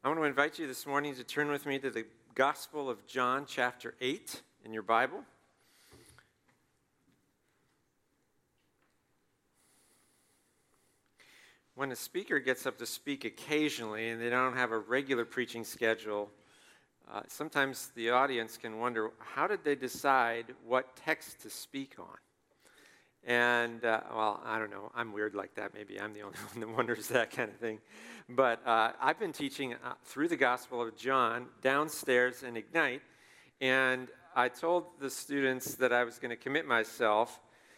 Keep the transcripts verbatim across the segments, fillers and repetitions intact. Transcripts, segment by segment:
I want to invite you this morning to turn with me to the Gospel of John, chapter eight, in your Bible. When a speaker gets up to speak occasionally and they don't have a regular preaching schedule, uh, sometimes the audience can wonder, how did they decide what text to speak on? And, uh, well, I don't know. I'm weird like that. Maybe I'm the only one that wonders that kind of thing. But uh, I've been teaching uh, through the Gospel of John downstairs in Ignite, and I told the students that I was going to commit myself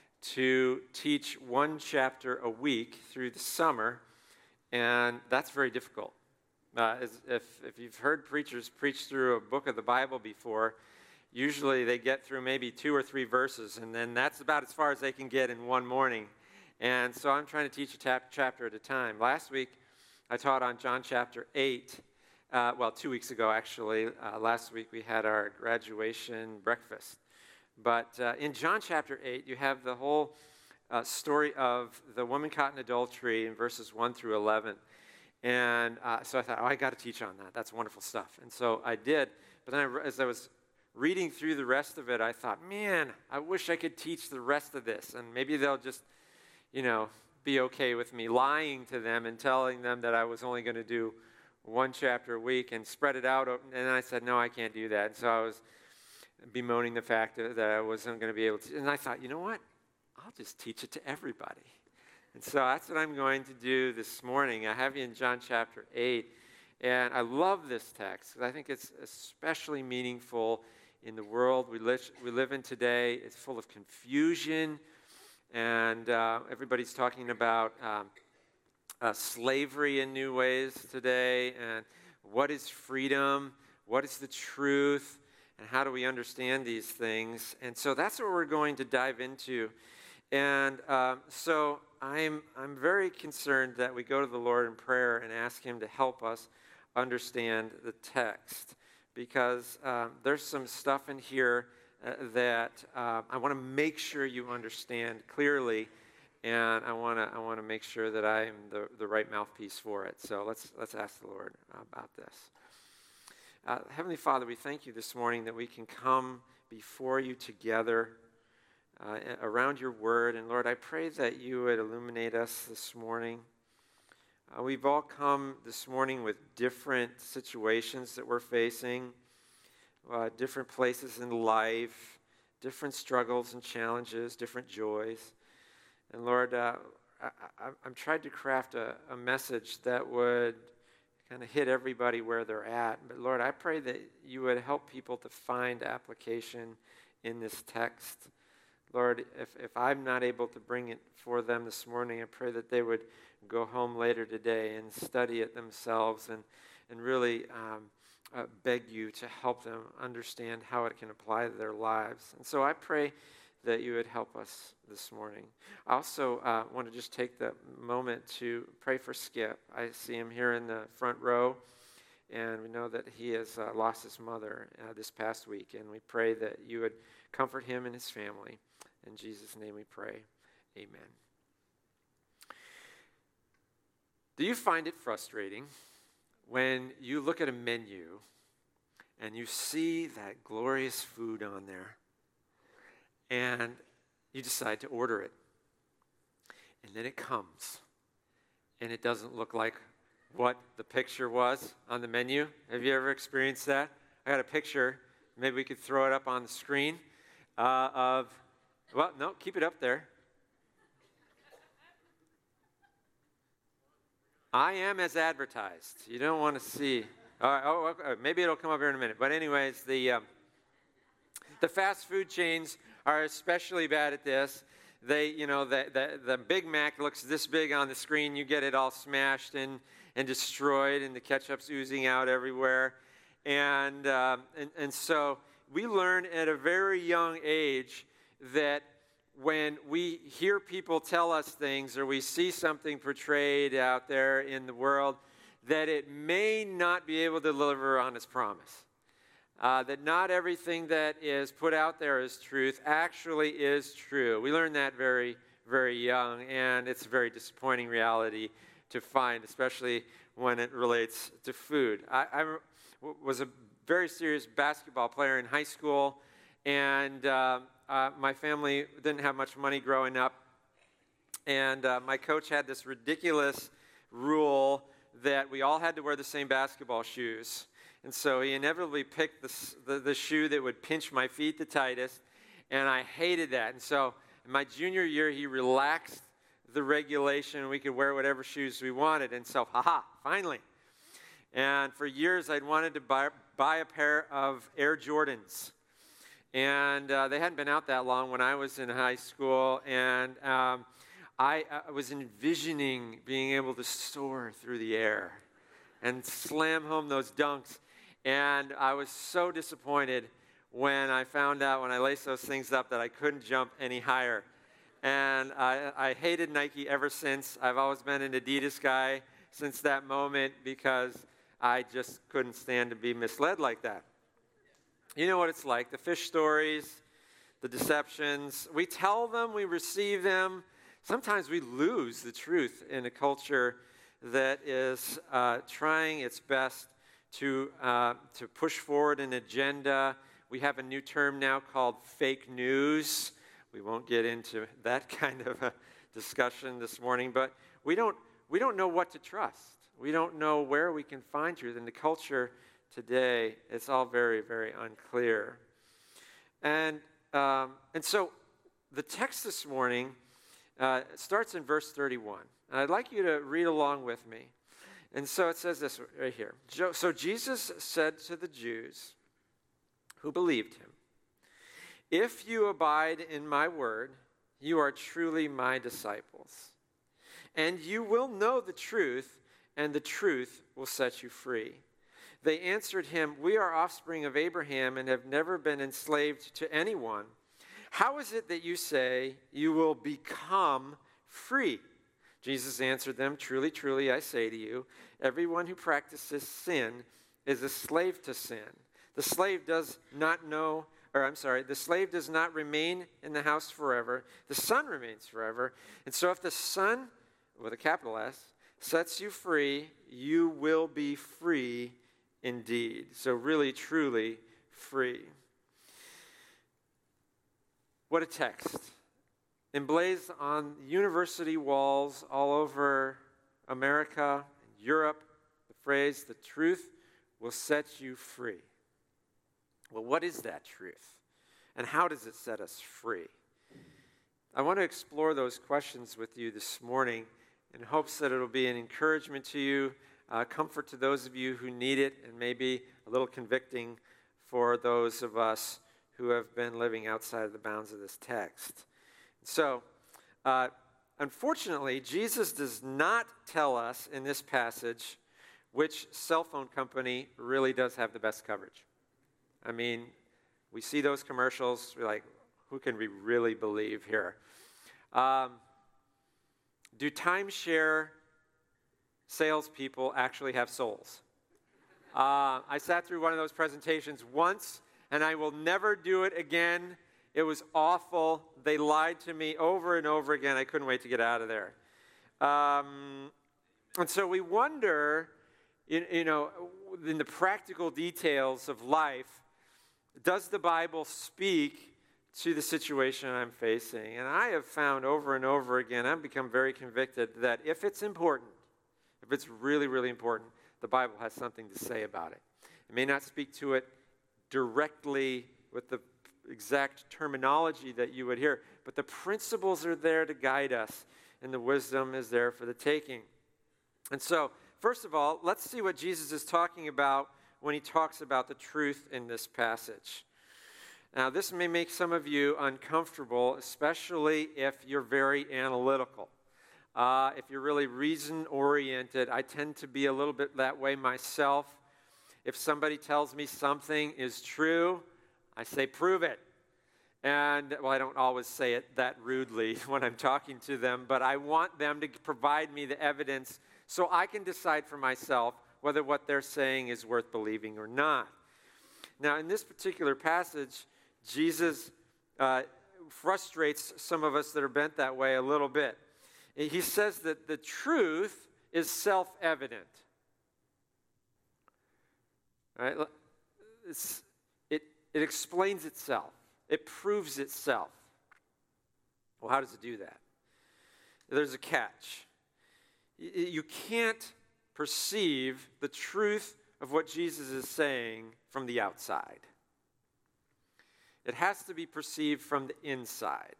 to teach one chapter a week through the summer, and that's very difficult. Uh, as, if, if you've heard preachers preach through a book of the Bible before, usually they get through maybe two or three verses, and then that's about as far as they can get in one morning. And so I'm trying to teach a tap, chapter at a time. Last week, I taught on John chapter eight. Uh, well, two weeks ago, actually. Uh, last week, we had our graduation breakfast. But uh, in John chapter eight, you have the whole uh, story of the woman caught in adultery in verses one through eleven. And uh, so I thought, oh, I got to teach on that. That's wonderful stuff. And so I did. But then I, as I was reading through the rest of it, I thought, man, I wish I could teach the rest of this. And maybe they'll just, you know, be okay with me lying to them and telling them that I was only going to do one chapter a week and spread it out. And I said, no, I can't do that. And so I was bemoaning the fact that I wasn't going to be able to. And I thought, you know what? I'll just teach it to everybody. And so that's what I'm going to do this morning. I have you in John chapter eight. And I love this text because I think it's especially meaningful in the world we live, we live in today. It's full of confusion, and uh, everybody's talking about um, uh, slavery in new ways today, and what is freedom, what is the truth, and how do we understand these things. And so that's what we're going to dive into. And um, so I'm, I'm very concerned that we go to the Lord in prayer and ask Him to help us understand the text, because um, there's some stuff in here uh, that uh, I want to make sure you understand clearly, and I want to I want to make sure that I am the, the right mouthpiece for it. So let's let's ask the Lord about this. Uh, Heavenly Father, we thank you this morning that we can come before you together uh, around your word, and Lord, I pray that you would illuminate us this morning. Uh, we've all come this morning with different situations that we're facing, uh, different places in life, different struggles and challenges, different joys. And Lord, uh, I, I, I'm trying to craft a, a message that would kind of hit everybody where they're at. But Lord, I pray that you would help people to find application in this text. Lord, if, if I'm not able to bring it for them this morning, I pray that they would go home later today and study it themselves and, and really um, uh, beg you to help them understand how it can apply to their lives. And so I pray that you would help us this morning. I also uh, want to just take the moment to pray for Skip. I see him here in the front row, and we know that he has uh, lost his mother uh, this past week, and we pray that you would comfort him and his family. In Jesus' name we pray. Amen. Do you find it frustrating when you look at a menu and you see that glorious food on there and you decide to order it, and then it comes and it doesn't look like what the picture was on the menu? Have you ever experienced that? I got a picture. Maybe we could throw it up on the screen uh, of, well, no, keep it up there. I am as advertised. You don't want to see. All right, oh, okay, maybe it'll come up here in a minute. But anyways, the um, the fast food chains are especially bad at this. They, you know, the, the the Big Mac looks this big on the screen. You get it all smashed and and destroyed, and the ketchup's oozing out everywhere. And um, and and so we learn at a very young age that when we hear people tell us things or we see something portrayed out there in the world, that it may not be able to deliver on its promise. Uh, that not everything that is put out there as truth actually is true. We learn that very, very young, and it's a very disappointing reality to find, especially when it relates to food. I, I w- was a very serious basketball player in high school, and uh, uh, my family didn't have much money growing up, and uh, my coach had this ridiculous rule that we all had to wear the same basketball shoes. And so he inevitably picked the, the, the shoe that would pinch my feet the tightest, and I hated that. And so in my junior year, he relaxed the regulation. We could wear whatever shoes we wanted. And so, haha, finally. And for years, I'd wanted to buy, buy a pair of Air Jordans. And uh, they hadn't been out that long when I was in high school. And um, I uh, was envisioning being able to soar through the air and slam home those dunks. And I was so disappointed when I found out, when I laced those things up, that I couldn't jump any higher. And I, I hated Nike ever since. I've always been an Adidas guy since that moment because I just couldn't stand to be misled like that. You know what it's like, the fish stories, the deceptions. We tell them, we receive them. Sometimes we lose the truth in a culture that is uh, trying its best to uh, to push forward an agenda. We have a new term now called fake news. We won't get into that kind of a discussion this morning, but we don't we don't know what to trust. We don't know where we can find truth. In the culture today, it's all very, very unclear. And um, and so the text this morning uh, starts in verse thirty-one. And I'd like you to read along with me. And so it says this right here. So Jesus said to the Jews who believed him, "If you abide in my word, you are truly my disciples. And you will know the truth, and the truth will set you free." They answered him, "We are offspring of Abraham and have never been enslaved to anyone. How is it that you say you will become free?" Jesus answered them, "Truly, truly, I say to you, everyone who practices sin is a slave to sin. The slave does not know, or I'm sorry, the slave does not remain in the house forever. The Son remains forever. And so if the Son, with a capital S, sets you free, you will be free indeed." So really, truly free. What a text. Emblazed on university walls all over America and Europe, the phrase, "the truth will set you free." Well, what is that truth? And how does it set us free? I want to explore those questions with you this morning in hopes that it'll be an encouragement to you, uh, comfort to those of you who need it, and maybe a little convicting for those of us who have been living outside of the bounds of this text. So, uh, unfortunately, Jesus does not tell us in this passage which cell phone company really does have the best coverage. I mean, we see those commercials, we're like, who can we really believe here? Um, do timeshare salespeople actually have souls? Uh, I sat through one of those presentations once, and I will never do it again. It was awful. They lied to me over and over again. I couldn't wait to get out of there. Um, and so we wonder, you, you know, in the practical details of life, does the Bible speak to the situation I'm facing? And I have found over and over again, I've become very convicted that if it's important, if it's really, really important, the Bible has something to say about it. It may not speak to it directly with the exact terminology that you would hear, but the principles are there to guide us, and the wisdom is there for the taking. And so, first of all, let's see what Jesus is talking about when he talks about the truth in this passage. Now, this may make some of you uncomfortable, especially if you're very analytical. Uh, if you're really reason-oriented, I tend to be a little bit that way myself. If somebody tells me something is true, I say, prove it. And, well, I don't always say it that rudely when I'm talking to them, but I want them to provide me the evidence so I can decide for myself whether what they're saying is worth believing or not. Now, in this particular passage, Jesus uh, frustrates some of us that are bent that way a little bit. He says that the truth is self-evident. All right? It's, it, it explains itself. It proves itself. Well, how does it do that? There's a catch. You can't perceive the truth of what Jesus is saying from the outside. It has to be perceived from the inside.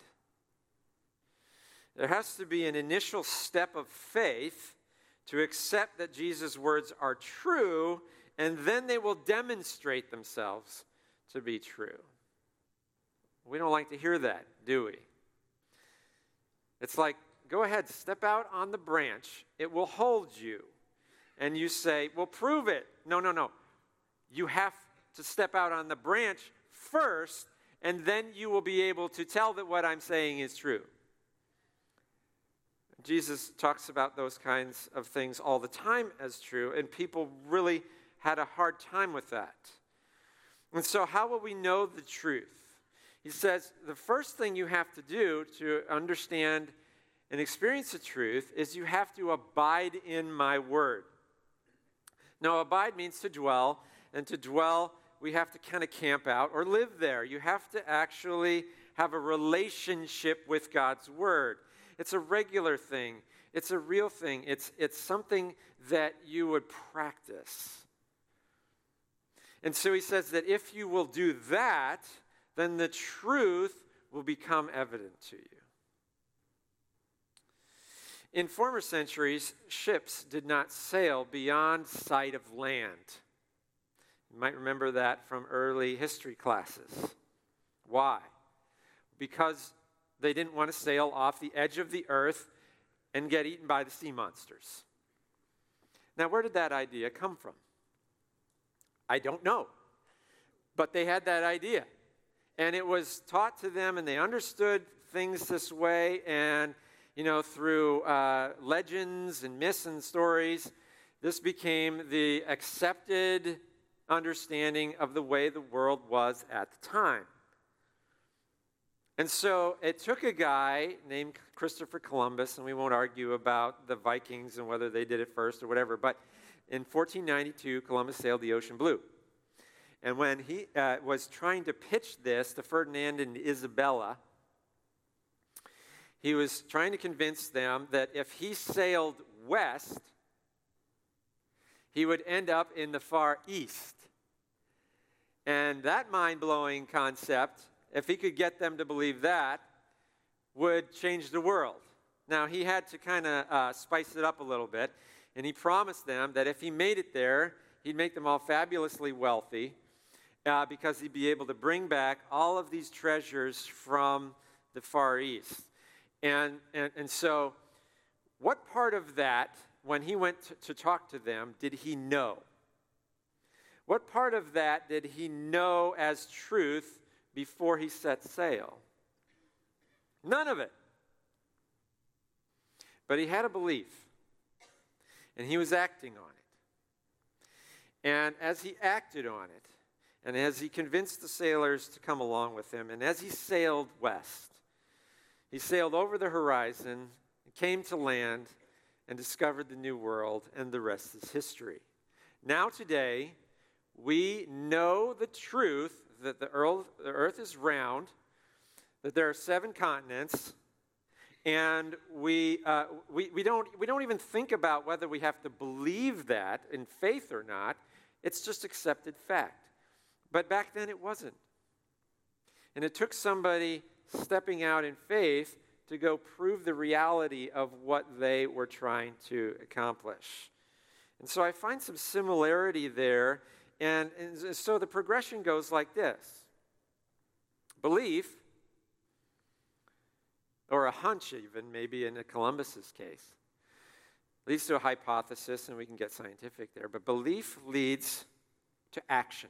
There has to be an initial step of faith to accept that Jesus' words are true, and then they will demonstrate themselves to be true. We don't like to hear that, do we? It's like, go ahead, step out on the branch. It will hold you. And you say, well, prove it. No, no, no. You have to step out on the branch first, and then you will be able to tell that what I'm saying is true. Jesus talks about those kinds of things all the time as true, and people really had a hard time with that. And so how will we know the truth? He says the first thing you have to do to understand and experience the truth is you have to abide in my word. Now, abide means to dwell, and to dwell, we have to kind of camp out or live there. You have to actually have a relationship with God's word. It's a regular thing. It's a real thing. It's, it's something that you would practice. And so he says that if you will do that, then the truth will become evident to you. In former centuries, ships did not sail beyond sight of land. You might remember that from early history classes. Why? Because they didn't want to sail off the edge of the earth and get eaten by the sea monsters. Now, where did that idea come from? I don't know. But they had that idea. And it was taught to them, and they understood things this way, and, you know, through uh, legends and myths and stories, this became the accepted understanding of the way the world was at the time. And so it took a guy named Christopher Columbus, and we won't argue about the Vikings and whether they did it first or whatever, but in fourteen ninety-two, Columbus sailed the ocean blue. And when he uh, was trying to pitch this to Ferdinand and Isabella, he was trying to convince them that if he sailed west, he would end up in the Far East. And that mind-blowing concept, if he could get them to believe that, would change the world. Now, he had to kind of uh, spice it up a little bit, and he promised them that if he made it there, he'd make them all fabulously wealthy, uh, because he'd be able to bring back all of these treasures from the Far East. And, and, and so, what part of that, when he went to, to talk to them, did he know? What part of that did he know as truth before he set sail? None of it. But he had a belief, and he was acting on it. And as he acted on it, and as he convinced the sailors to come along with him, and as he sailed west, he sailed over the horizon, came to land, and discovered the new world, and the rest is history. Now today, we know the truth that the earth, the earth is round, that there are seven continents, and we, uh, we, we, don't, we don't even think about whether we have to believe that in faith or not. It's just accepted fact. But back then it wasn't. And it took somebody stepping out in faith to go prove the reality of what they were trying to accomplish. And so I find some similarity there. And, and so the progression goes like this. Belief, or a hunch even, maybe in Columbus's case, leads to a hypothesis, and we can get scientific there. But belief leads to action.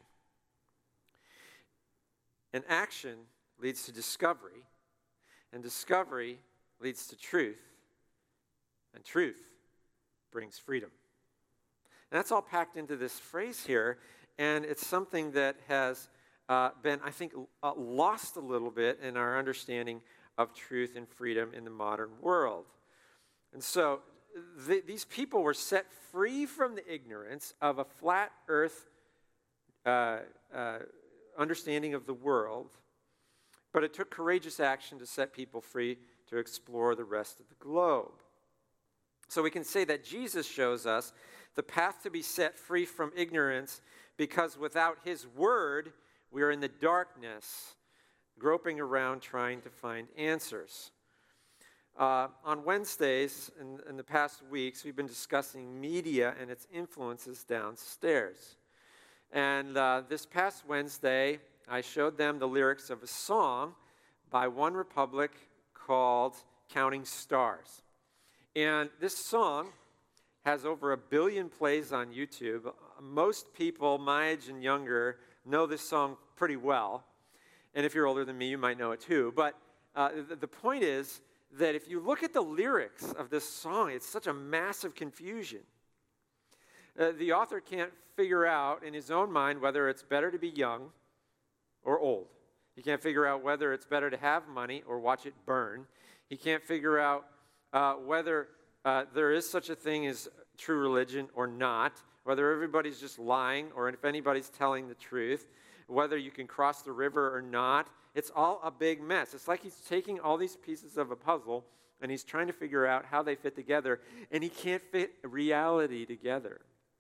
And action leads to discovery. And discovery leads to truth. And truth brings freedom. And that's all packed into this phrase here. And it's something that has uh, been, I think, uh, lost a little bit in our understanding of truth and freedom in the modern world. And so th- these people were set free from the ignorance of a flat earth uh, uh, understanding of the world, but it took courageous action to set people free to explore the rest of the globe. So we can say that Jesus shows us the path to be set free from ignorance, because without his word, we are in the darkness, groping around trying to find answers. Uh, on Wednesdays, in, in the past weeks, we've been discussing media and its influences downstairs. And uh, this past Wednesday, I showed them the lyrics of a song by OneRepublic called Counting Stars. And this song has over a billion plays on YouTube. Most people my age and younger know this song pretty well. And if you're older than me, you might know it too. But uh, the, the point is that if you look at the lyrics of this song, it's such a massive confusion. Uh, the author can't figure out in his own mind whether it's better to be young or old. He can't figure out whether it's better to have money or watch it burn. He can't figure out uh, whether uh, there is such a thing as true religion or not, whether everybody's just lying or if anybody's telling the truth, whether you can cross the river or not. It's all a big mess. It's like he's taking all these pieces of a puzzle and he's trying to figure out how they fit together, and he can't fit reality together.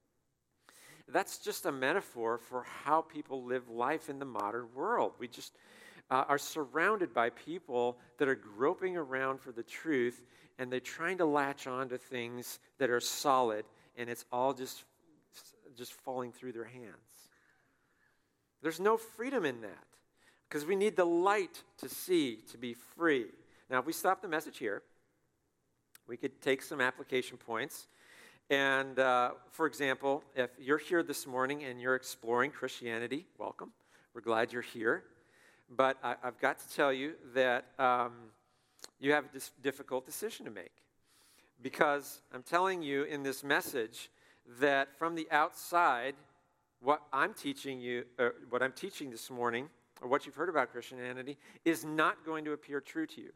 That's just a metaphor for how people live life in the modern world. We just uh, are surrounded by people that are groping around for the truth, and they're trying to latch on to things that are solid, and it's all just, just falling through their hands. There's no freedom in that, because we need the light to see, to be free. Now, if we stop the message here, we could take some application points. And, uh, for example, if you're here this morning and you're exploring Christianity, welcome. We're glad you're here. But I, I've got to tell you that um, you have a dis- difficult decision to make. Because I'm telling you in this message that from the outside, what I'm teaching you, uh, what I'm teaching this morning, or what you've heard about Christianity, is not going to appear true to you.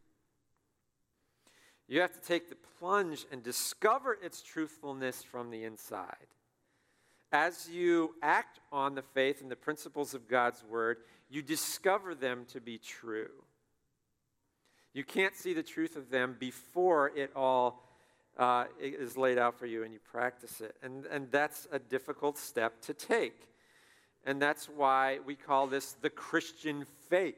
You have to take the plunge and discover its truthfulness from the inside. As you act on the faith and the principles of God's word, you discover them to be true. You can't see the truth of them before it all uh, is laid out for you and you practice it. And, and that's a difficult step to take. And that's why we call this the Christian faith.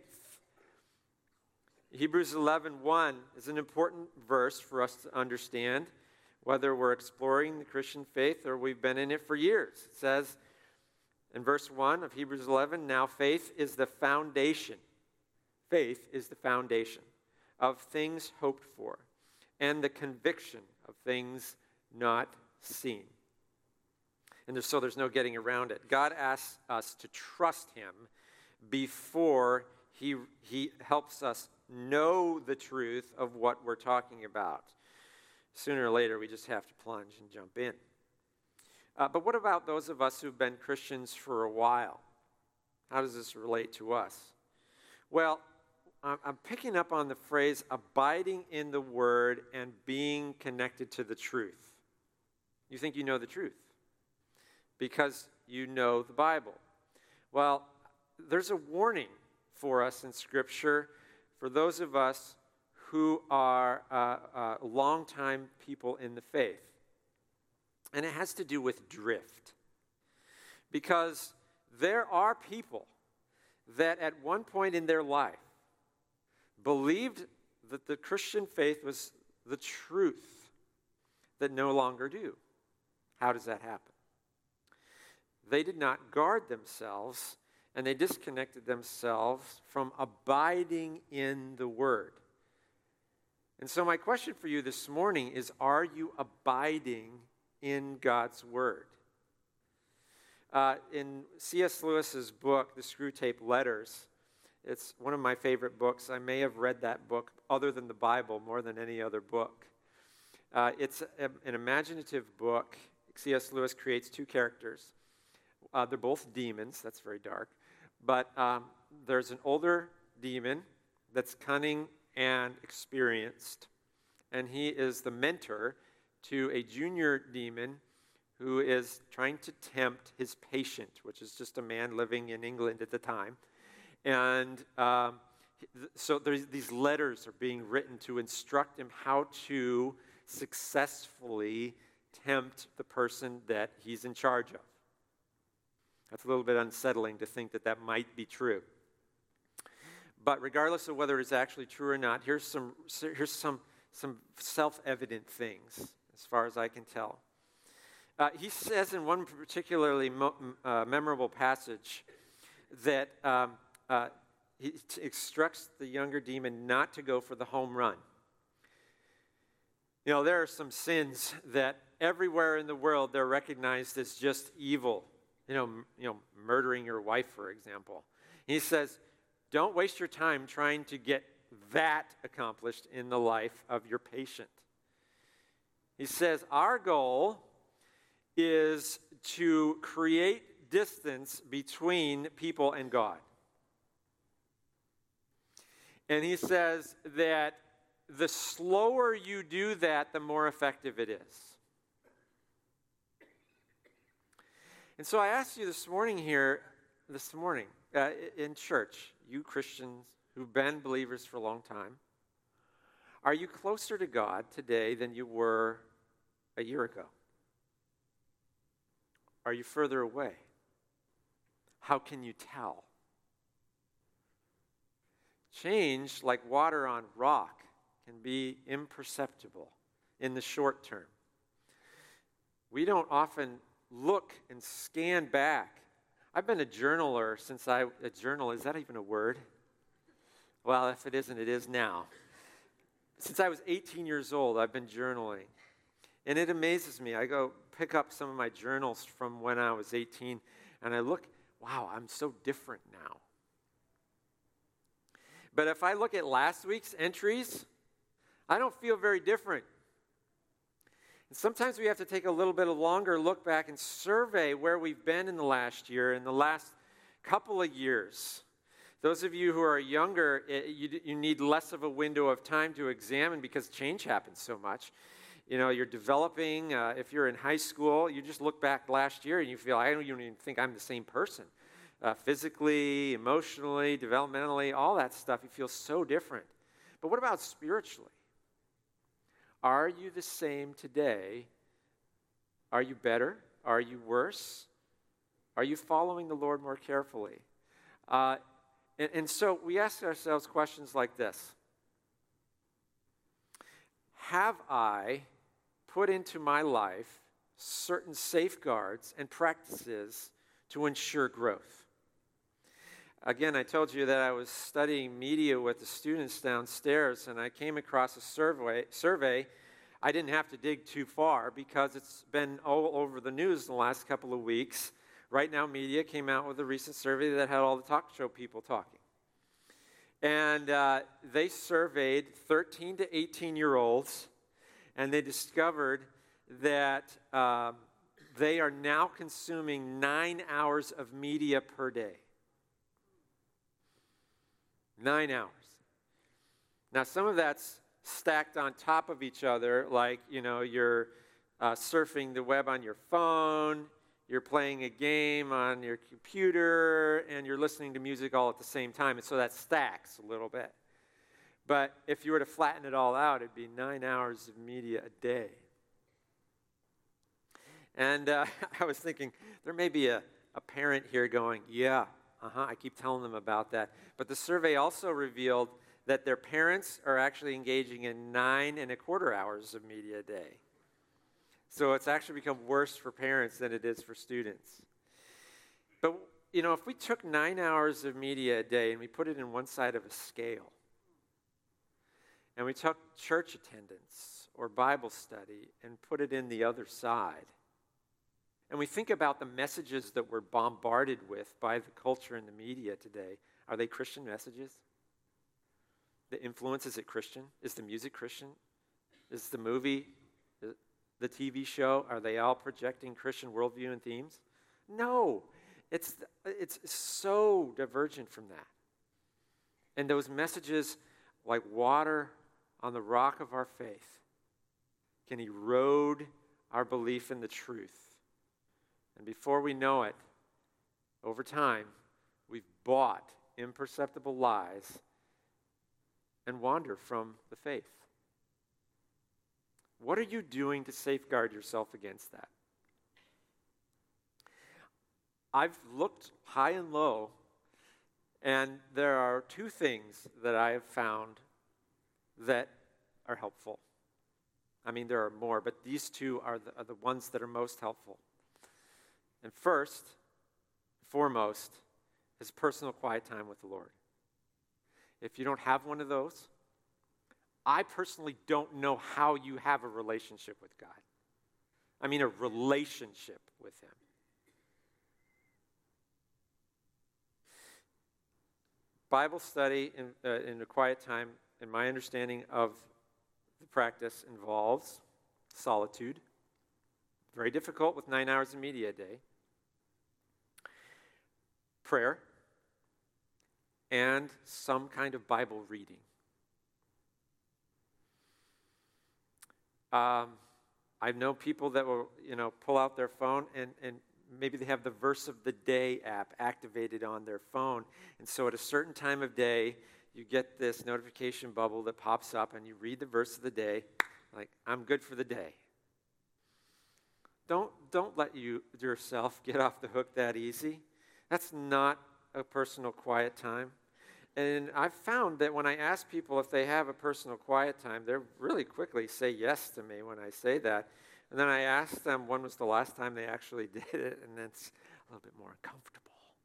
Hebrews eleven one is an important verse for us to understand, whether we're exploring the Christian faith or we've been in it for years. It says in verse one of Hebrews eleven, now faith is the foundation. Faith is the foundation of things hoped for and the conviction of things not seen. And there's, so there's no getting around it. God asks us to trust him before he, he helps us know the truth of what we're talking about. Sooner or later, we just have to plunge and jump in. Uh, but what about those of us who've been Christians for a while? How does this relate to us? Well, I'm picking up on the phrase abiding in the word and being connected to the truth. You think you know the truth because you know the Bible. Well, there's a warning for us in Scripture for those of us who are uh, uh, longtime people in the faith. And it has to do with drift. Because there are people that at one point in their life believed that the Christian faith was the truth that no longer do. How does that happen? They did not guard themselves, and they disconnected themselves from abiding in the Word. And so my question for you this morning is, are you abiding in God's Word? Uh, in C S Lewis's book, The Screwtape Letters, it's one of my favorite books. I may have read that book, other than the Bible, more than any other book. Uh, it's a, an imaginative book. C S Lewis creates two characters. Uh, they're both demons. That's very dark. But um, there's an older demon that's cunning and experienced, and he is the mentor to a junior demon who is trying to tempt his patient, which is just a man living in England at the time. And um, so there's, these letters are being written to instruct him how to successfully tempt the person that he's in charge of. That's a little bit unsettling to think that that might be true. But regardless of whether it's actually true or not, here's some here's some some self-evident things, as far as I can tell. Uh, he says in one particularly mo- uh, memorable passage that um, uh, he t- instructs the younger demon not to go for the home run. You know, there are some sins that everywhere in the world they're recognized as just evil. You know, m- you know, murdering your wife, for example. He says, don't waste your time trying to get that accomplished in the life of your patient. He says, our goal is to create distance between people and God. And he says that the slower you do that, the more effective it is. And so I asked you this morning here, this morning, uh, in church, you Christians who've been believers for a long time, are you closer to God today than you were a year ago? Are you further away? How can you tell? Change, like water on rock, can be imperceptible in the short term. We don't often look and scan back. I've been a journaler since I, a journal, is that even a word? Well, if it isn't, it is now. Since I was eighteen years old, I've been journaling. And it amazes me. I go pick up some of my journals from when I was eighteen, and I look, wow, I'm so different now. But if I look at last week's entries, I don't feel very different. And sometimes we have to take a little bit of longer look back and survey where we've been in the last year, in the last couple of years. Those of you who are younger, it, you, you need less of a window of time to examine because change happens so much. You know, you're developing. Uh, if you're in high school, you just look back last year and you feel, I don't even think I'm the same person. Uh, physically, emotionally, developmentally, all that stuff, you feel so different. But what about spiritually? Are you the same today? Are you better? Are you worse? Are you following the Lord more carefully? Uh, and, and so we ask ourselves questions like this. Have I put into my life certain safeguards and practices to ensure growth? Again, I told you that I was studying media with the students downstairs, and I came across a survey. survey. I didn't have to dig too far because it's been all over the news in the last couple of weeks. Right Now Media came out with a recent survey that had all the talk show people talking. And uh, they surveyed thirteen to eighteen-year-olds, and they discovered that um, they are now consuming nine hours of media per day. Nine hours. Now, some of that's stacked on top of each other, like, you know, you're uh, surfing the web on your phone, you're playing a game on your computer, and you're listening to music all at the same time, and so that stacks a little bit. But if you were to flatten it all out, it'd be nine hours of media a day. And uh, I was thinking, there may be a, a parent here going, yeah, Uh-huh, I keep telling them about that. But the survey also revealed that their parents are actually engaging in nine and a quarter hours of media a day. So it's actually become worse for parents than it is for students. But, you know, if we took nine hours of media a day and we put it in one side of a scale, and we took church attendance or Bible study and put it in the other side, and we think about the messages that we're bombarded with by the culture and the media today. Are they Christian messages? The influence, is it Christian? Is the music Christian? Is the movie, the T V show, are they all projecting Christian worldview and themes? No. It's, it's so divergent from that. And those messages, like water on the rock of our faith, can erode our belief in the truth. And before we know it, over time, we've bought imperceptible lies and wander from the faith. What are you doing to safeguard yourself against that? I've looked high and low, and there are two things that I have found that are helpful. I mean, there are more, but these two are the, are the ones that are most helpful. And first, foremost, is personal quiet time with the Lord. If you don't have one of those, I personally don't know how you have a relationship with God. I mean, a relationship with Him. Bible study in, uh, in a quiet time, in my understanding of the practice, involves solitude. Very difficult with nine hours of media a day. Prayer. And some kind of Bible reading. Um, I know people that will, you know, pull out their phone and, and maybe they have the Verse of the Day app activated on their phone. And so at a certain time of day, you get this notification bubble that pops up and you read the verse of the day, like, I'm good for the day. Don't, don't let you yourself get off the hook that easy. That's not a personal quiet time. And I've found that when I ask people if they have a personal quiet time, they really quickly say yes to me when I say that. And then I ask them when was the last time they actually did it, and it's a little bit more uncomfortable.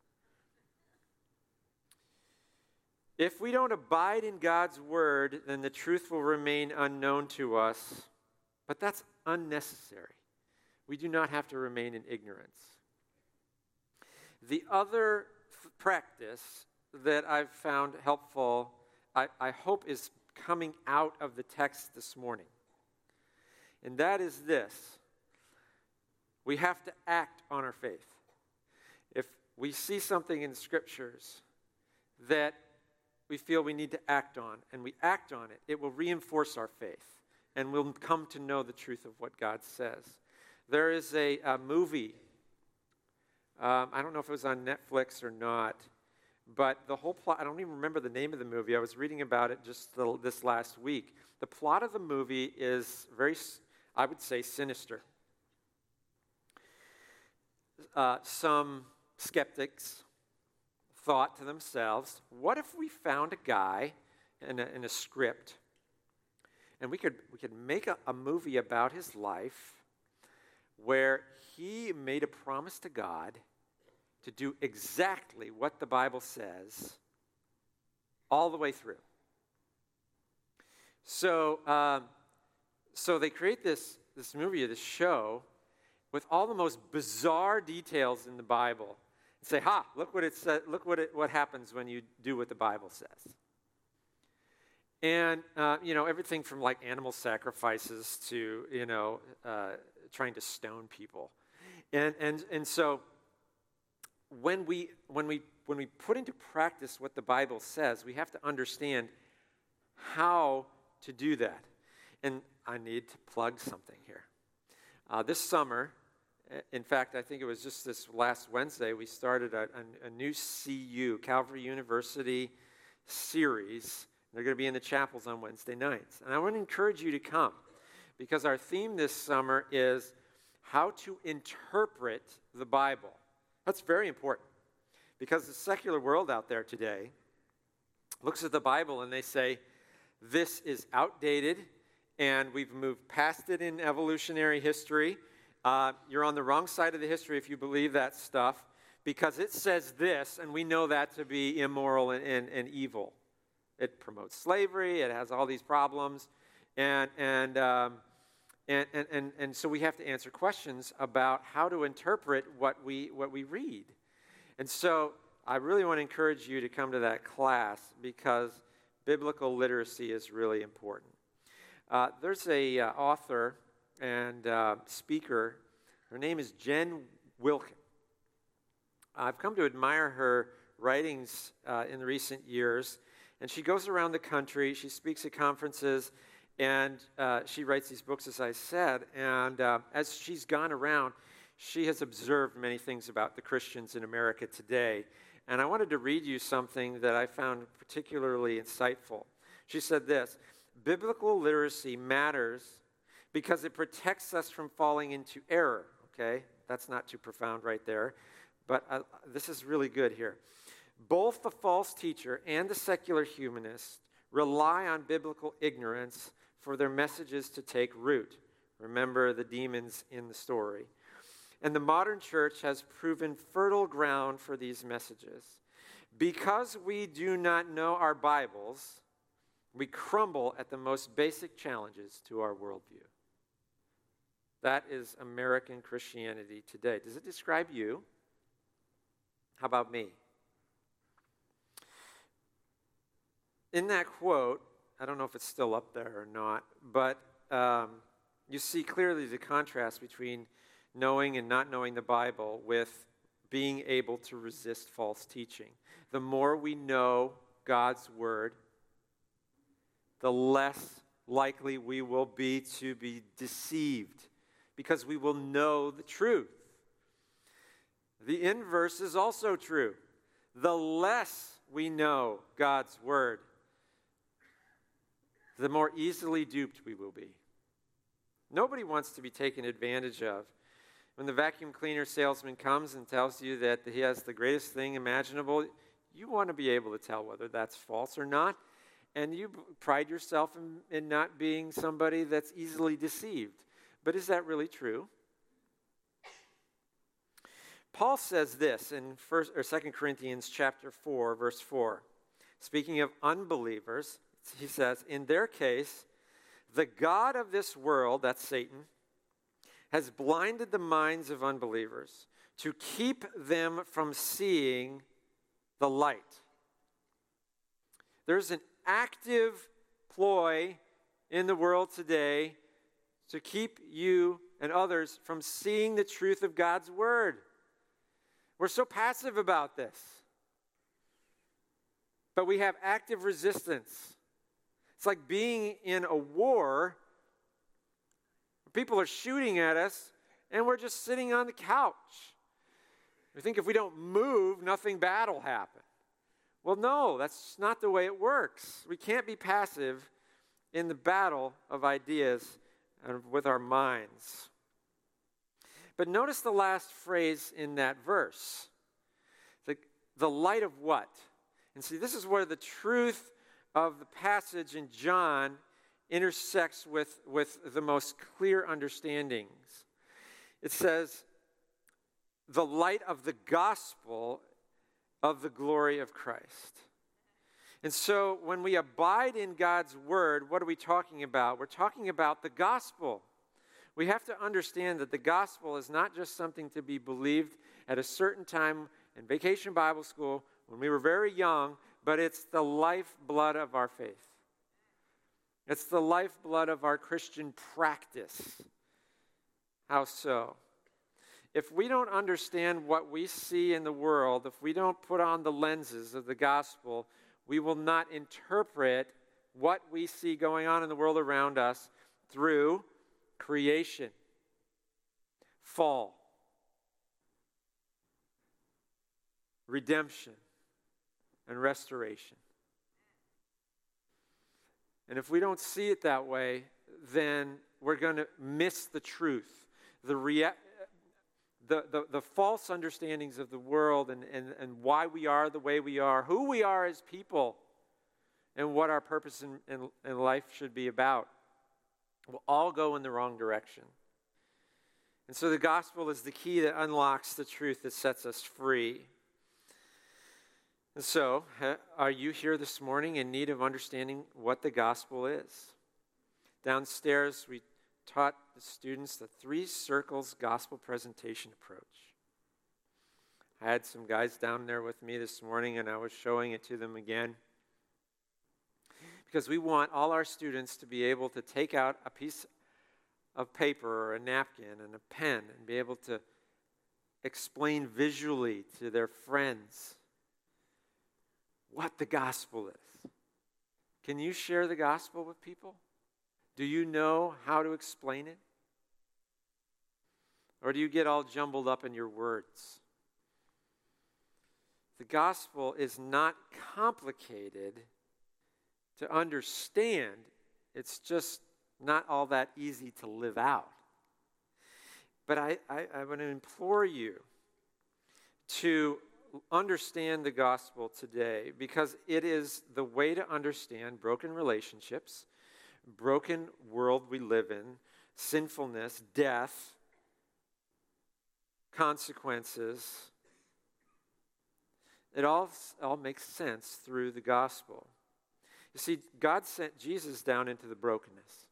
If we don't abide in God's word, then the truth will remain unknown to us, but that's unnecessary. We do not have to remain in ignorance. The other f- practice that I've found helpful, I, I hope is coming out of the text this morning. And that is this. We have to act on our faith. If we see something in the Scriptures that we feel we need to act on, and we act on it, it will reinforce our faith, and we'll come to know the truth of what God says. There is a, a movie, um, I don't know if it was on Netflix or not, but the whole plot, I don't even remember the name of the movie. I was reading about it just the, this last week. The plot of the movie is very, I would say, sinister. Uh, some skeptics thought to themselves, what if we found a guy in a, in a script, and we could, we could make a, a movie about his life where he made a promise to God to do exactly what the Bible says all the way through. So, um, so they create this, this movie, this show, with all the most bizarre details in the Bible, and say, "Ha! Look what it said. Look what it, what happens when you do what the Bible says." And uh, you know, everything from like animal sacrifices to you know uh, trying to stone people, and and and so. When we, when, we, when we put into practice what the Bible says, we have to understand how to do that. And I need to plug something here. Uh, this summer, in fact, I think it was just this last Wednesday, we started a, a, a new C U, Calvary University series. They're going to be in the chapels on Wednesday nights. And I want to encourage you to come, because our theme this summer is how to interpret the Bible. That's very important, because the secular world out there today looks at the Bible and they say, this is outdated and we've moved past it in evolutionary history. Uh, you're on the wrong side of the history if you believe that stuff, because it says this and we know that to be immoral and, and, and evil. It promotes slavery, it has all these problems, and and um, And, and, and, and so we have to answer questions about how to interpret what we what we read. And so I really want to encourage you to come to that class, because biblical literacy is really important. Uh, there's a uh, author and uh, speaker. Her name is Jen Wilkin. I've come to admire her writings uh, in the recent years. And she goes around the country. She speaks at conferences. And uh, she writes these books, as I said, and uh, as she's gone around, she has observed many things about the Christians in America today. And I wanted to read you something that I found particularly insightful. She said this: biblical literacy matters because it protects us from falling into error. Okay, that's not too profound right there, but uh, this is really good here. Both the false teacher and the secular humanist rely on biblical ignorance for their messages to take root. Remember the demons in the story. And the modern church has proven fertile ground for these messages. Because we do not know our Bibles, we crumble at the most basic challenges to our worldview. That is American Christianity today. Does it describe you? How about me? In that quote, I don't know if it's still up there or not, but um, you see clearly the contrast between knowing and not knowing the Bible with being able to resist false teaching. The more we know God's Word, the less likely we will be to be deceived, because we will know the truth. The inverse is also true. The less we know God's Word, the more easily duped we will be. Nobody wants to be taken advantage of. When the vacuum cleaner salesman comes and tells you that he has the greatest thing imaginable, you want to be able to tell whether that's false or not, and you pride yourself in, in not being somebody that's easily deceived. But is that really true? Paul says this in first or Second Corinthians chapter four, verse four. Speaking of unbelievers, he says, in their case, the God of this world, that's Satan, has blinded the minds of unbelievers to keep them from seeing the light. There's an active ploy in the world today to keep you and others from seeing the truth of God's Word. We're so passive about this. But we have active resistance. It's like being in a war. People are shooting at us, and we're just sitting on the couch. We think if we don't move, nothing bad will happen. Well, no, that's not the way it works. We can't be passive in the battle of ideas and with our minds. But notice the last phrase in that verse. The, the light of what? And see, this is where the truth of the passage in John intersects with, with the most clear understandings. It says, the light of the gospel of the glory of Christ. And so when we abide in God's word, what are we talking about? We're talking about the gospel. We have to understand that the gospel is not just something to be believed at a certain time in Vacation Bible School when we were very young, but it's the lifeblood of our faith. It's the lifeblood of our Christian practice. How so? If we don't understand what we see in the world, if we don't put on the lenses of the gospel, we will not interpret what we see going on in the world around us through creation, fall, redemption, and restoration. And if we don't see it that way, then we're going to miss the truth, the, rea- the, the, the false understandings of the world and, and, and why we are the way we are, who we are as people, and what our purpose in, in, in life should be about. We'll all go in the wrong direction. And so the gospel is the key that unlocks the truth that sets us free. And so, are you here this morning in need of understanding what the gospel is? Downstairs, we taught the students the three circles gospel presentation approach. I had some guys down there with me this morning, and I was showing it to them again. Because we want all our students to be able to take out a piece of paper or a napkin and a pen and be able to explain visually to their friends what the gospel is. Can you share the gospel with people? Do you know how to explain it? Or do you get all jumbled up in your words? The gospel is not complicated to understand. It's just not all that easy to live out. But I, I, I want to implore you to understand the gospel today, because it is the way to understand broken relationships, broken world we live in, sinfulness, death, consequences. It all, all makes sense through the gospel. You see, God sent Jesus down into the brokenness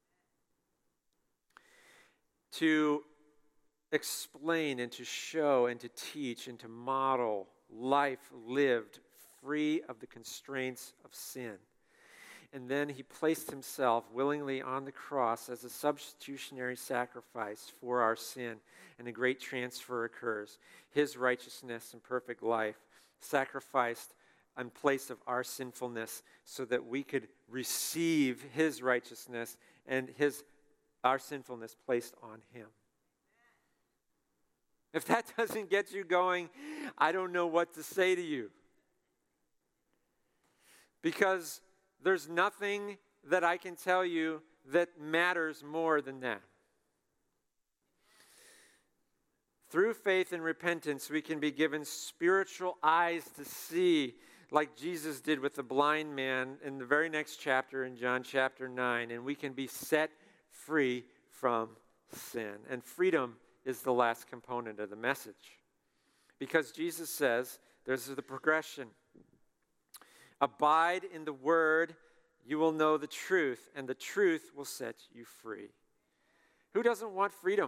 to explain and to show and to teach and to model life lived free of the constraints of sin. And then he placed himself willingly on the cross as a substitutionary sacrifice for our sin, and a great transfer occurs. His righteousness and perfect life sacrificed in place of our sinfulness so that we could receive his righteousness and his our sinfulness placed on him. If that doesn't get you going, I don't know what to say to you. Because there's nothing that I can tell you that matters more than that. Through faith and repentance, we can be given spiritual eyes to see, like Jesus did with the blind man in the very next chapter in John chapter nine, and we can be set free from sin. And freedom is the last component of the message. Because Jesus says, there's the progression. Abide in the word, you will know the truth, and the truth will set you free. Who doesn't want freedom?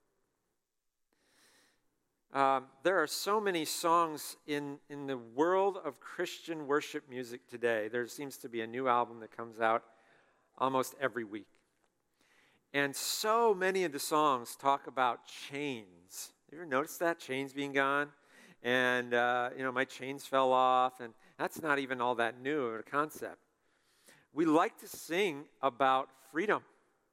Um, there are so many songs in, in the world of Christian worship music today. There seems to be a new album that comes out almost every week. And so many of the songs talk about chains. You ever noticed that? Chains being gone? And, uh, you know, my chains fell off. And that's not even all that new of a concept. We like to sing about freedom.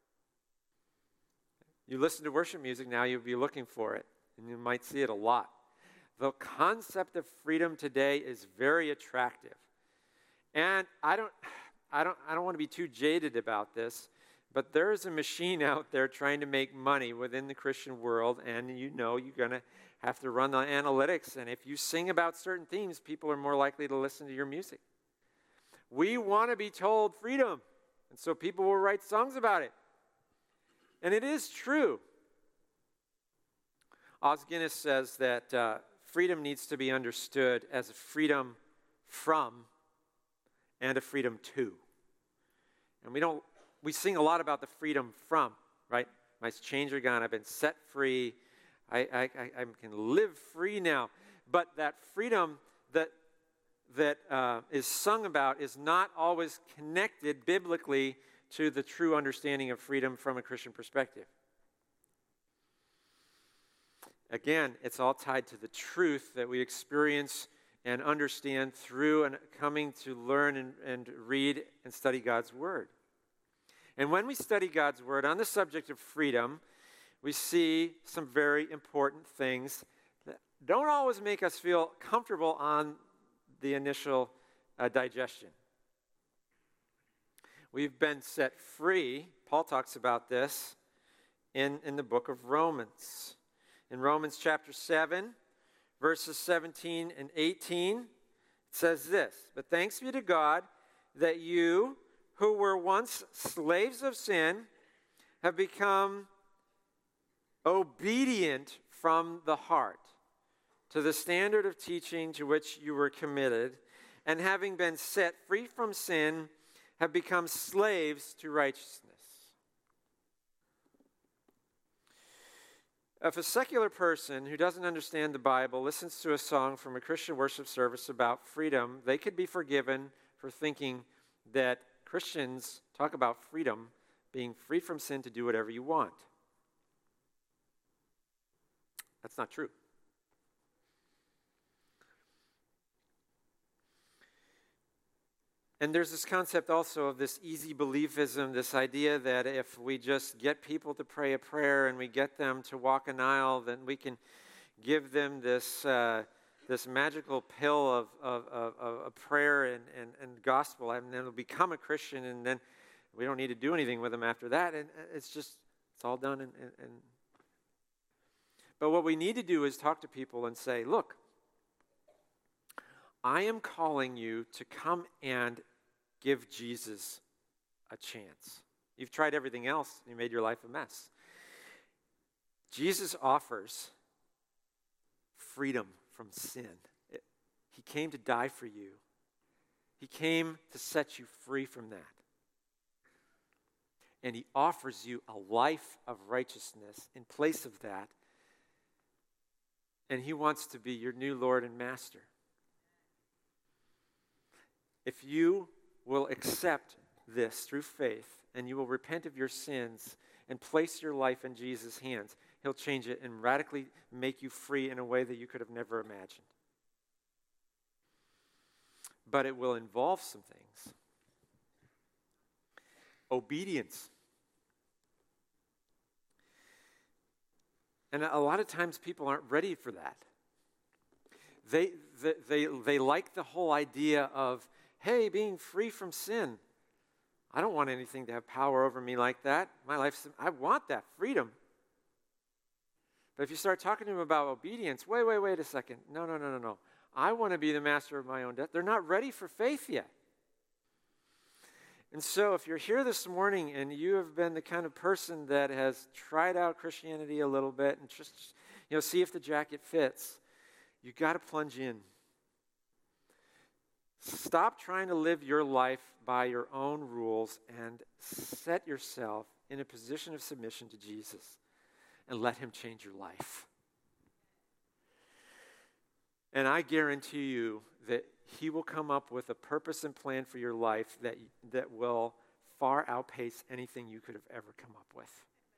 You listen to worship music now, you'll be looking for it. And you might see it a lot. The concept of freedom today is very attractive. And I don't, I don't, I don't want to be too jaded about this, but there is a machine out there trying to make money within the Christian world, and you know you're going to have to run the analytics. And if you sing about certain themes, people are more likely to listen to your music. We want to be told freedom, and so people will write songs about it. And it is true. Os Guinness says that uh, freedom needs to be understood as a freedom from and a freedom to. And we don't, we sing a lot about the freedom from, right? My chains are gone. I've been set free. I, I, I, I can live free now. But that freedom that, that uh, is sung about is not always connected biblically to the true understanding of freedom from a Christian perspective. Again, it's all tied to the truth that we experience and understand through and coming to learn and, and read and study God's Word. And when we study God's Word on the subject of freedom, we see some very important things that don't always make us feel comfortable on the initial uh, digestion. We've been set free. Paul talks about this in, in the book of Romans. In Romans chapter seven, verses seventeen and eighteen, it says this, "But thanks be to God that you, who were once slaves of sin, have become obedient from the heart to the standard of teaching to which you were committed, and having been set free from sin, have become slaves to righteousness." If a secular person who doesn't understand the Bible listens to a song from a Christian worship service about freedom, they could be forgiven for thinking that Christians talk about freedom, being free from sin to do whatever you want. That's not true. And there's this concept also of this easy beliefism, this idea that if we just get people to pray a prayer and we get them to walk an aisle, then we can give them this uh, this magical pill of, of, of, of prayer and, and, and gospel, and then they'll become a Christian, and then we don't need to do anything with them after that. And it's just, it's all done. And, and, and But what we need to do is talk to people and say, look, I am calling you to come and give Jesus a chance. You've tried everything else, and you made your life a mess. Jesus offers freedom from sin. It, he came to die for you. He came to set you free from that. And he offers you a life of righteousness in place of that. And he wants to be your new Lord and Master. If you will accept this through faith, and you will repent of your sins and place your life in Jesus' hands, he'll change it and radically make you free in a way that you could have never imagined. But it will involve some things. Obedience. And a lot of times people aren't ready for that. They, they, they, they like the whole idea of, hey, being free from sin. I don't want anything to have power over me like that. My life's, I want that freedom. But if you start talking to them about obedience, wait, wait, wait a second. No, no, no, no, no. I want to be the master of my own death. They're not ready for faith yet. And so if you're here this morning and you have been the kind of person that has tried out Christianity a little bit and just, you know, see if the jacket fits, you got to plunge in. Stop trying to live your life by your own rules and set yourself in a position of submission to Jesus and let him change your life. And I guarantee you that he will come up with a purpose and plan for your life that, that will far outpace anything you could have ever come up with.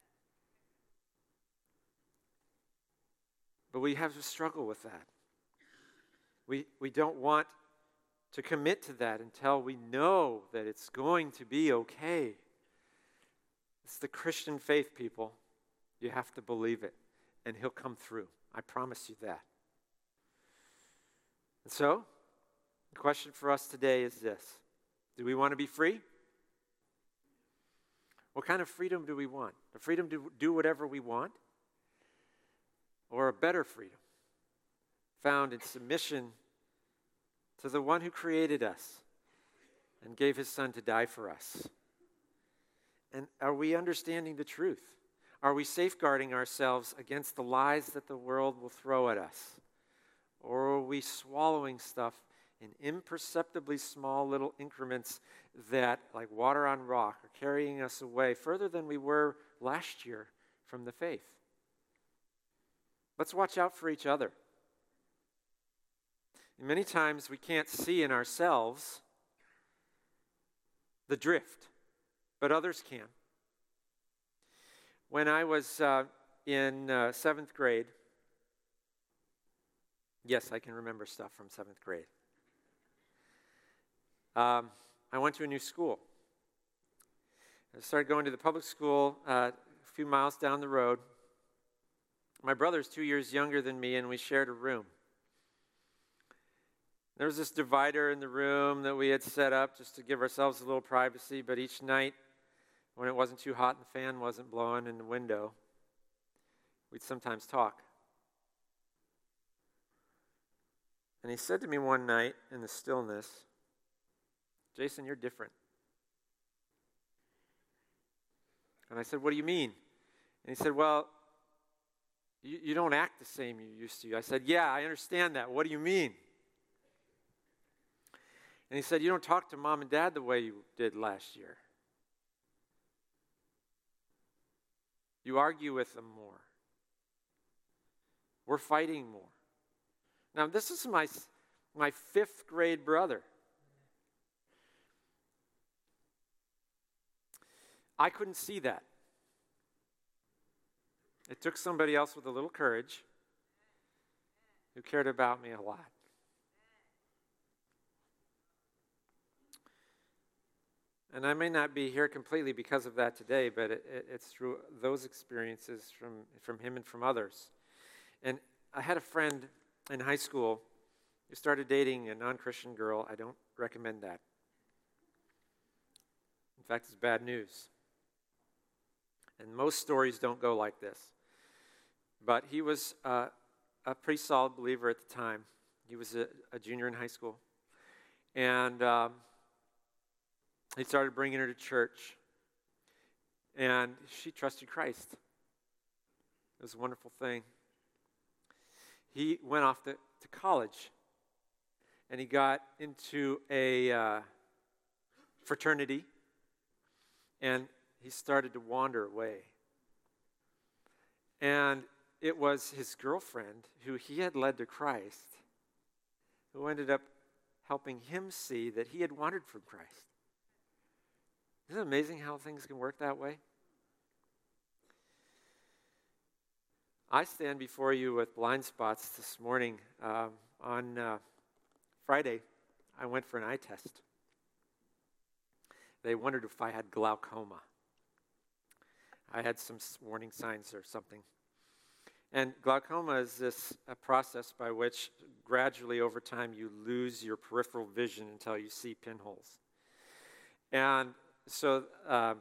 But we have to struggle with that. We, we don't want to commit to that until we know that it's going to be okay. It's the Christian faith, people. You have to believe it, and he'll come through. I promise you that. And so, the question for us today is this. Do we want to be free? What kind of freedom do we want? The freedom to do whatever we want? Or a better freedom found in submission to the one who created us and gave his son to die for us? And are we understanding the truth? Are we safeguarding ourselves against the lies that the world will throw at us? Or are we swallowing stuff in imperceptibly small little increments that, like water on rock, are carrying us away further than we were last year from the faith? Let's watch out for each other. And many times we can't see in ourselves the drift, but others can. When I was uh, in uh, seventh grade, yes, I can remember stuff from seventh grade. Um, I went to a new school. I started going to the public school uh, a few miles down the road. My brother's two years younger than me, and we shared a room. There was this divider in the room that we had set up just to give ourselves a little privacy, but each night, when it wasn't too hot and the fan wasn't blowing in the window, we'd sometimes talk. And he said to me one night in the stillness, "Jason, you're different." And I said, "What do you mean?" And he said, "Well, you, you don't act the same you used to." I said, "Yeah, I understand that. What do you mean?" And he said, "You don't talk to mom and dad the way you did last year. You argue with them more. We're fighting more." Now, this is my, my fifth grade brother. I couldn't see that. It took somebody else with a little courage who cared about me a lot. And I may not be here completely because of that today, but it, it, it's through those experiences from, from him and from others. And I had a friend in high school who started dating a non-Christian girl. I don't recommend that. In fact, it's bad news. And most stories don't go like this. But he was uh, a pretty solid believer at the time. He was a, a junior in high school. And um, he started bringing her to church. And she trusted Christ. It was a wonderful thing. He went off to, to college. And he got into a uh, fraternity. And he started to wander away. And it was his girlfriend, who he had led to Christ, who ended up helping him see that he had wandered from Christ. Isn't it amazing how things can work that way? I stand before you with blind spots this morning. Um, on uh, Friday, I went for an eye test. They wondered if I had glaucoma. I had some warning signs or something. And glaucoma is this a process by which gradually over time you lose your peripheral vision until you see pinholes. And so um,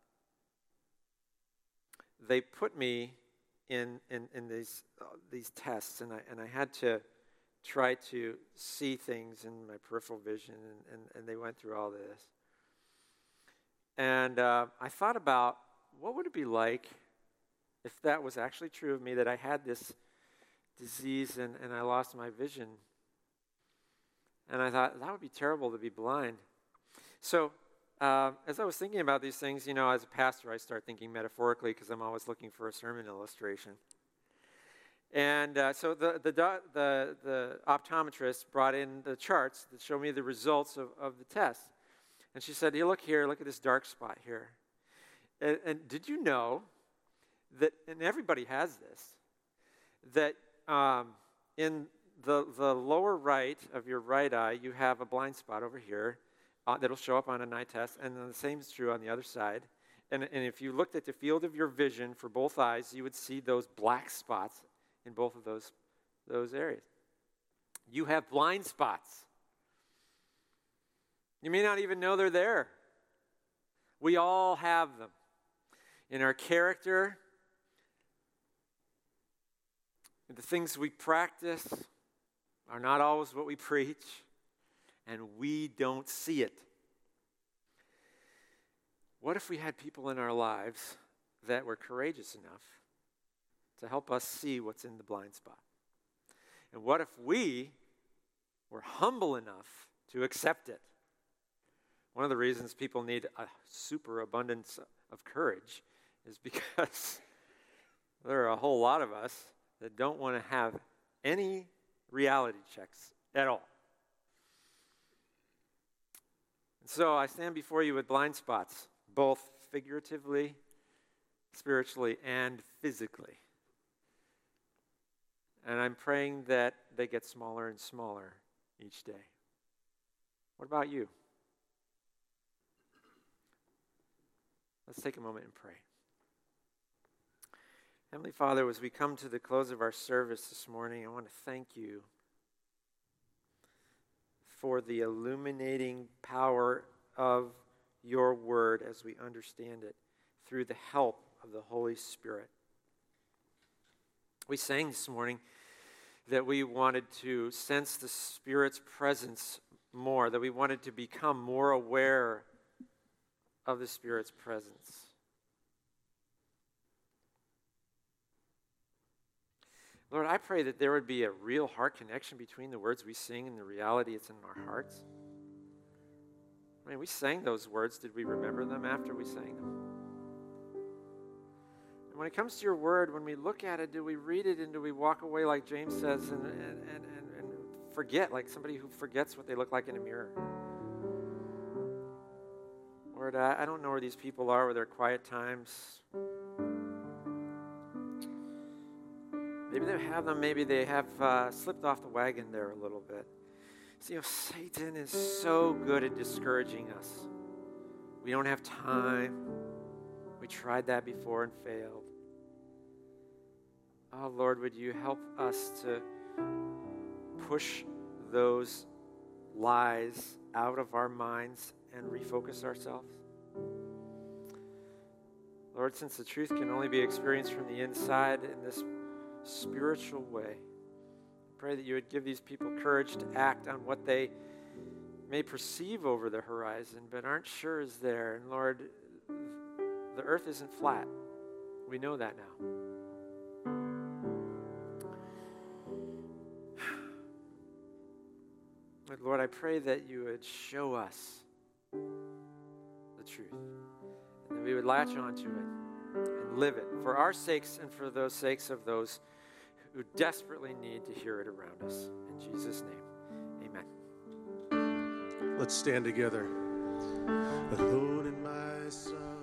they put me in in, in these uh, these tests, and I and I had to try to see things in my peripheral vision, and, and, and they went through all this. And uh, I thought about what would it be like if that was actually true of me, that I had this disease and, and I lost my vision. And I thought, that would be terrible to be blind. So uh, as I was thinking about these things, you know, as a pastor, I start thinking metaphorically because I'm always looking for a sermon illustration. And uh, so the, the, the, the optometrist brought in the charts that show me the results of, of the test. And she said, hey, look here, look at this dark spot here. And, and did you know that, and everybody has this, that um, in the, the lower right of your right eye, you have a blind spot over here uh, that'll show up on an eye test, and then the same is true on the other side. And, and if you looked at the field of your vision for both eyes, you would see those black spots in both of those, those areas. You have blind spots. You may not even know they're there. We all have them. In our character, the things we practice are not always what we preach, and we don't see it. What if we had people in our lives that were courageous enough to help us see what's in the blind spot? And what if we were humble enough to accept it? One of the reasons people need a superabundance of courage is because there are a whole lot of us that don't want to have any reality checks at all. And so I stand before you with blind spots, both figuratively, spiritually, and physically. And I'm praying that they get smaller and smaller each day. What about you? Let's take a moment and pray. Heavenly Father, as we come to the close of our service this morning, I want to thank you for the illuminating power of your word as we understand it through the help of the Holy Spirit. We sang this morning that we wanted to sense the Spirit's presence more, that we wanted to become more aware of the Spirit's presence. Lord, I pray that there would be a real heart connection between the words we sing and the reality that's in our hearts. I mean, we sang those words. Did we remember them after we sang them? And when it comes to your word, when we look at it, do we read it and do we walk away like James says and, and, and, and forget, like somebody who forgets what they look like in a mirror? Lord, I, I don't know where these people are with their quiet times. Maybe they have them, maybe they have uh, slipped off the wagon there a little bit. See, you know, Satan is so good at discouraging us. We don't have time. We tried that before and failed. Oh, Lord, would you help us to push those lies out of our minds and refocus ourselves? Lord, since the truth can only be experienced from the inside in this spiritual way, I pray that you would give these people courage to act on what they may perceive over the horizon but aren't sure is there. And Lord, the earth isn't flat. We know that now. But Lord, I pray that you would show us the truth, and that we would latch onto it and live it for our sakes and for those sakes of those who desperately need to hear it around us. In Jesus' name, amen. Let's stand together. Alone in my sorrow.